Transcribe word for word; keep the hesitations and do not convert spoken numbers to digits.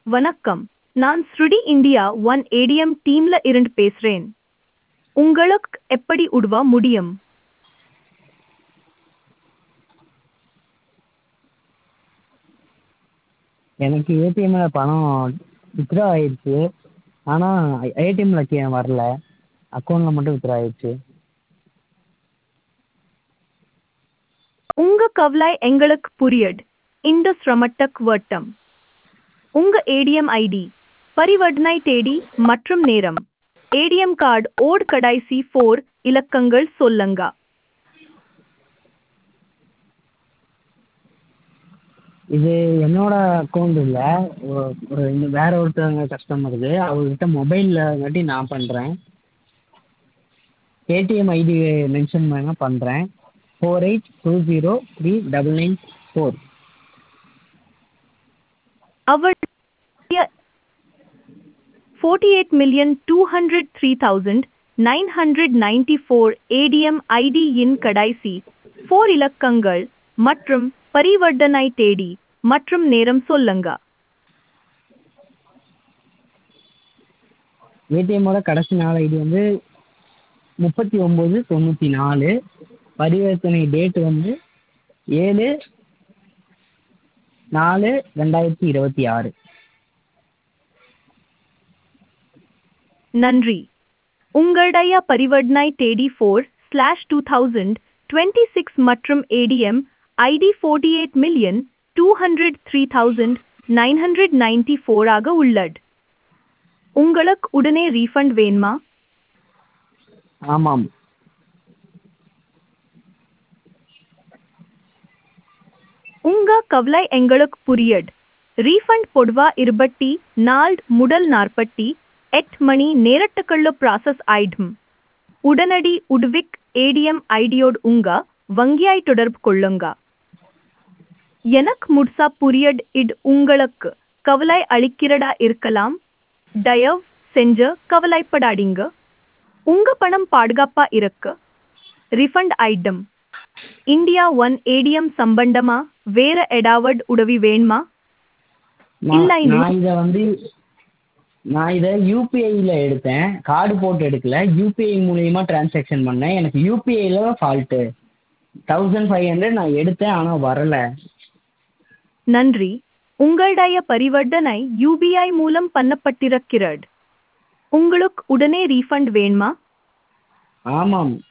வணக்கம். நான் ஸ்ருடி India one ATM டீம்ல இருந்து பேசுறேன். உங்களுக்கு எப்படி உதவ முடியும்? எனக்கு ஏடிஎம்ல பணம் வித்ட்ரா ஆயிடுச்சு. ஆனால் ஏடிஎம்ல கே வரல, அக்கௌண்ட்டில் மட்டும் வித்ட்ரா ஆயிடுச்சு. உங்க கவலை எங்களுக்கு புரியுது. இந்த சிரமத்துக்கு வருத்தம். உங்க ஏடிஎம் ஐடி, பரிவர்த்தனை தேதி மற்றும் நேரம், ஏடிஎம் கார்டு ஓட் கடைசி ஃபோர் இலக்கங்கள் சொல்லுங்க. இது என்னோட அக்கௌண்ட் இல்லை, ஒரு வேற ஒருத்தவங்க கஸ்டமருக்கு. அவர்கிட்ட மொபைலில் காட்டி நான் பண்ணுறேன். ஏடிஎம் ஐடி மென்ஷன் பண்ண பண்ணுறேன். Four eight two zero three double nine four. அவர் forty-eight million two hundred three thousand nine hundred ninety-four ATM ID இன் கடைசி ஃபோர் இலக்கங்கள் மற்றும் பரிவர்த்தனை தேதி மற்றும் நேரம் சொல்லுங்க. ஏடிஎம்மோட கடைசி நாள் ஐடி வந்து முப்பத்தி ஒம்பது தொண்ணூற்றி நாலு. பரிவர்த்தனை டேட் வந்து ஏழு நாலு ரெண்டாயிரத்தி இருபத்தி ஆறு. நன்றி. உங்களுடைய பரிவர்த்தனை தேதி four slash two thousand twenty six மற்றும் ATM ID forty eight million two hundred three thousand nine hundred ninety four ஆக உள்ளது. உங்களுக்கு உடனே ரீஃபண்ட் வேணுமா? ஆமாம். உங்க கவலை எங்களுக்கு புரியுது. ரீஃபண்ட் பொதுவா இருபத்தி நாலு முதல் நாற்பத்தி எட்டு மணி நேரத்துக்குள்ள ப்ராசஸ் ஆயிடும். உடனடி உதவிக்கு ஏடிஎம் ஐடியோடு உங்க வங்கியாய் தொடர்பு கொள்ளுங்க. எனக்கு முழுசா புரியுது. இது உங்களுக்கு கவலை அளிக்கிறதா இருக்கலாம். தயவு செஞ்சு கவலைப்படாதீங்க. உங்க பணம் பாதுகாப்பா இருக்கு. Refund item. India one ATM சம்பந்தமா வேற ஏதாவது உதவி வேணுமா? இல்லை. நான் இதை வந்து நான் இதை யூபிஐயில் எடுத்தேன். கார்டு போட்டு எடுக்கல, யூபிஐ மூலியமாக டிரான்சாக்ஷன் பண்ணேன். எனக்கு யூபிஐயில் தான் ஃபால்ட்டு. தௌசண்ட் ஃபைவ் ஹண்ட்ரட் நான் எடுத்தேன், ஆனால் வரலை. நன்றி. உங்களுடைய பரிவர்த்தனை யூபிஐ மூலம் பண்ணப்பட்டிருக்கிறது. உங்களுக்கு உடனே ரீஃபண்ட் வேணுமா? ஆமாம்.